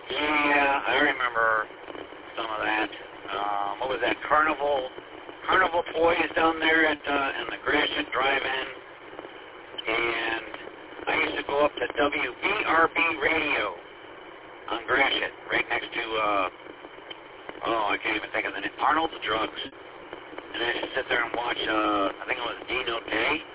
Yeah, I remember some of that. What was that? Carnival Toys down there at in the Gratiot Drive-In, and I used to go up to WBRB Radio on Gratiot, right next to I can't even think of the name. Arnold's Drugs. And I used to sit there and watch. I think it was Dino Day.